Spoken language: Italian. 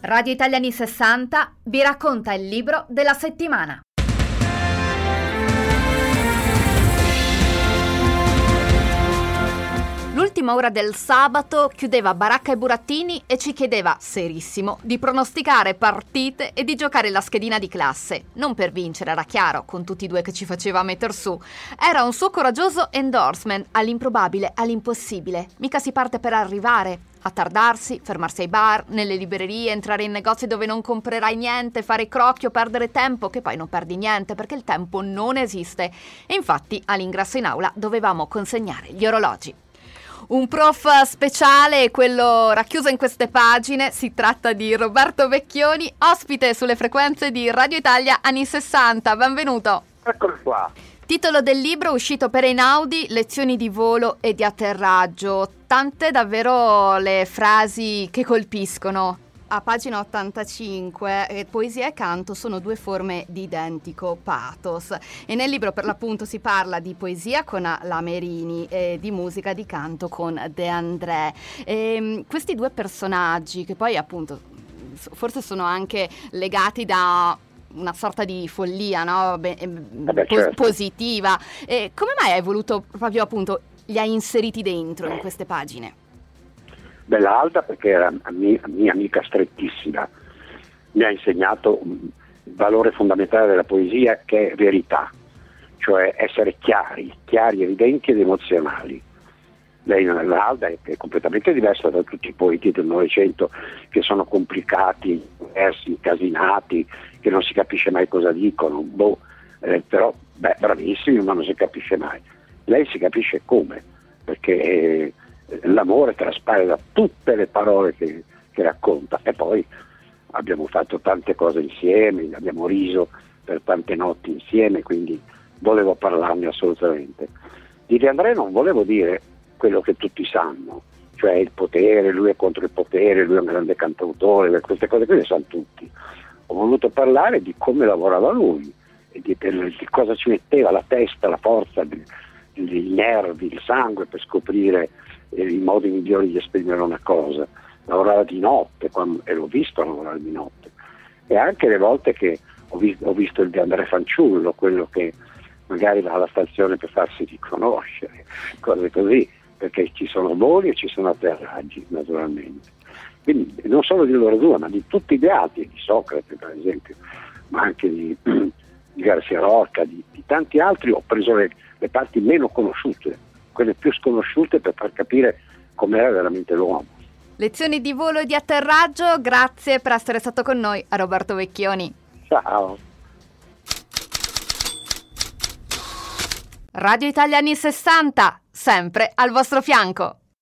Radio Italia anni 60 vi racconta il libro della settimana. L'ultima ora del sabato chiudeva Baracca e Burattini e ci chiedeva, serissimo, di pronosticare partite e di giocare la schedina di classe. Non per vincere, era chiaro, con tutti i due che ci faceva metter su. Era un suo coraggioso endorsement all'improbabile, all'impossibile. Mica si parte per arrivare. Attardarsi, fermarsi ai bar, nelle librerie, entrare in negozi dove non comprerai niente, fare crocchio, perdere tempo, che poi non perdi niente perché il tempo non esiste. E infatti all'ingresso in aula dovevamo consegnare gli orologi. Un prof speciale, quello racchiuso in queste pagine, si tratta di Roberto Vecchioni, ospite sulle frequenze di Radio Italia anni 60. Benvenuto. Eccolo qua. Titolo del libro uscito per Einaudi, lezioni di volo e di atterraggio. Tante davvero le frasi che colpiscono. A pagina 85, poesia e canto sono due forme di identico pathos. E nel libro per l'appunto si parla di poesia con la Merini e di musica di canto con De André. Questi due personaggi che poi appunto forse sono anche legati da una sorta di follia, no? Certo. Positiva. Come mai hai voluto proprio appunto li hai inseriti dentro in queste pagine? Bella Alda, perché era mia amica strettissima, mi ha insegnato il valore fondamentale della poesia, che è verità, cioè essere chiari, evidenti ed emozionali. Lei, la Alda, è completamente diversa da tutti i poeti del Novecento, che sono complicati, diversi, incasinati, che non si capisce mai cosa dicono, però bravissimi, ma non si capisce mai. Lei si capisce come, perché l'amore traspare da tutte le parole che racconta, e poi abbiamo fatto tante cose insieme, abbiamo riso per tante notti insieme, quindi volevo parlarne assolutamente. Di De André non volevo dire quello che tutti sanno, cioè il potere, lui è contro il potere, lui è un grande cantautore, queste cose qui le sanno tutti. Ho voluto parlare di come lavorava lui, e di cosa ci metteva la testa, la forza, i nervi, il sangue per scoprire i modi migliori di esprimere una cosa. Lavorava di notte, e l'ho visto lavorare di notte, e anche le volte che ho visto il De André fanciullo, quello che magari va alla stazione per farsi riconoscere, cose così, perché ci sono voli e ci sono atterraggi, naturalmente. Quindi non solo di loro due, ma di tutti gli altri, di Socrate per esempio, ma anche di Garcia Lorca, di tanti altri. Ho preso le parti meno conosciute, quelle più sconosciute, per far capire com'era veramente l'uomo. Lezioni di volo e di atterraggio, grazie per essere stato con noi, a Roberto Vecchioni. Ciao. Radio Italia anni 60, sempre al vostro fianco.